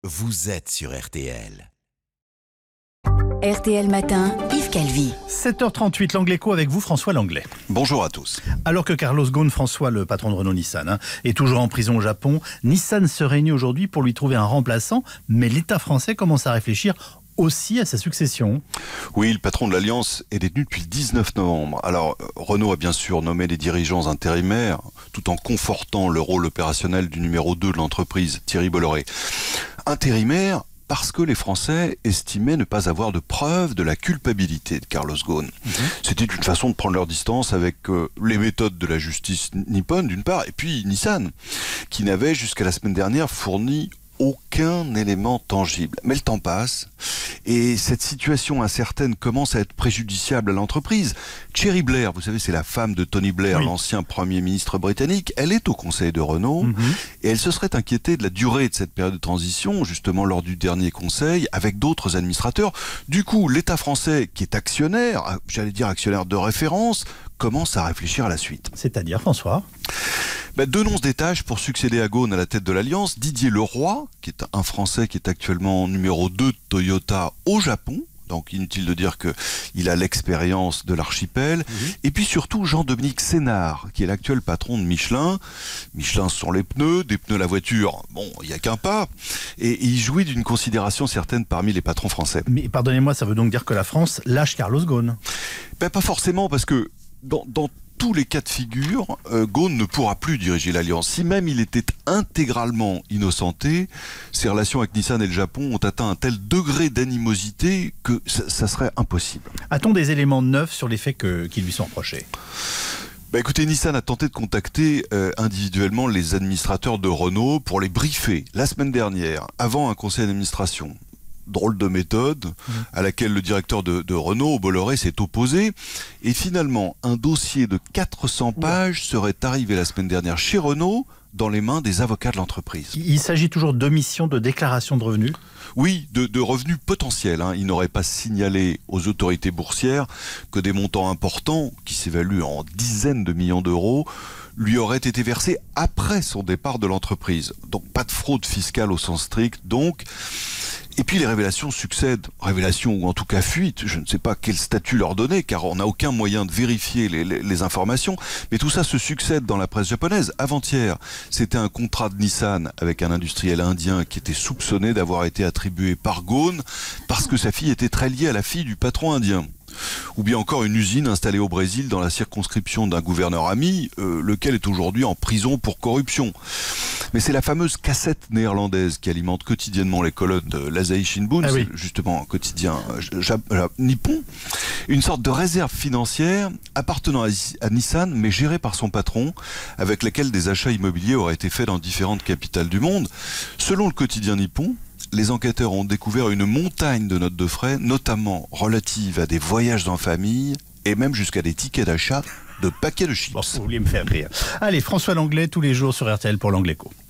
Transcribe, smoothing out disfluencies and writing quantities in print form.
vous êtes sur RTL. RTL Matin, Yves Calvi. 7h38, l'Angleco avec vous, François Langlais. Bonjour à tous. Alors que Carlos Ghosn, François, le patron de Renault-Nissan, est toujours en prison au Japon, Nissan se réunit aujourd'hui pour lui trouver un remplaçant, mais l'État français commence à réfléchir aussi à sa succession. Oui, le patron de l'Alliance est détenu depuis le 19 novembre. Alors, Renault a bien sûr nommé des dirigeants intérimaires, tout en confortant le rôle opérationnel du numéro 2 de l'entreprise, Thierry Bolloré. Intérimaire parce que les Français estimaient ne pas avoir de preuves de la culpabilité de Carlos Ghosn. C'était une façon de prendre leur distance avec les méthodes de la justice nippone d'une part, et puis Nissan, qui n'avait jusqu'à la semaine dernière fourni aucun élément tangible. Mais le temps passe et cette situation incertaine commence à être préjudiciable à l'entreprise. Thierry Blair, vous savez, c'est la femme de Tony Blair, l'ancien Premier ministre britannique. Elle est au conseil de Renault et elle se serait inquiétée de la durée de cette période de transition, justement lors du dernier conseil, avec d'autres administrateurs. Du coup, l'État français, qui est actionnaire, j'allais dire actionnaire de référence, commence à réfléchir à la suite. C'est-à-dire, François ? Deux noms se détachent pour succéder à Ghosn à la tête de l'Alliance. Didier Leroy, qui est un Français qui est actuellement numéro 2 de Toyota au Japon. Donc inutile de dire qu'il a l'expérience de l'archipel. Et puis surtout Jean-Dominique Sénard, qui est l'actuel patron de Michelin. Michelin, ce sont les pneus, des pneus la voiture, bon, il n'y a qu'un pas. Et il jouit d'une considération certaine parmi les patrons français. Mais pardonnez-moi, ça veut donc dire que la France lâche Carlos Ghosn ? Pas forcément, parce que dans tous les cas de figure, Ghosn ne pourra plus diriger l'Alliance. Si même il était intégralement innocenté, ses relations avec Nissan et le Japon ont atteint un tel degré d'animosité que ça serait impossible. A-t-on des éléments neufs sur les faits qui lui sont reprochés ? Écoutez, Nissan a tenté de contacter individuellement les administrateurs de Renault pour les briefer la semaine dernière, avant un conseil d'administration. Drôle de méthode à laquelle le directeur de Renault, Bolloré, s'est opposé. Et finalement, un dossier de 400 pages serait arrivé la semaine dernière chez Renault dans les mains des avocats de l'entreprise. Il s'agit toujours d'omission de déclaration de revenus ? Oui, de revenus potentiels. Il n'aurait pas signalé aux autorités boursières que des montants importants, qui s'évaluent en dizaines de millions d'euros, lui auraient été versés après son départ de l'entreprise. Donc pas de fraude fiscale au sens strict, donc. Et puis les révélations succèdent, révélations ou en tout cas fuites, je ne sais pas quel statut leur donner car on n'a aucun moyen de vérifier les informations, mais tout ça se succède dans la presse japonaise. Avant-hier, c'était un contrat de Nissan avec un industriel indien qui était soupçonné d'avoir été attribué par Ghosn parce que sa fille était très liée à la fille du patron indien. Ou bien encore une usine installée au Brésil dans la circonscription d'un gouverneur ami, lequel est aujourd'hui en prison pour corruption. Mais c'est la fameuse cassette néerlandaise qui alimente quotidiennement les colonnes de l'Asahi Shimbun, c'est justement un quotidien nippon, une sorte de réserve financière appartenant à Nissan, mais gérée par son patron, avec laquelle des achats immobiliers auraient été faits dans différentes capitales du monde. Selon le quotidien nippon, les enquêteurs ont découvert une montagne de notes de frais, notamment relatives à des voyages en famille et même jusqu'à des tickets d'achat de paquets de chips. Bon, vous vouliez me faire rire. Allez, François Langlais, tous les jours sur RTL pour l'Angleco.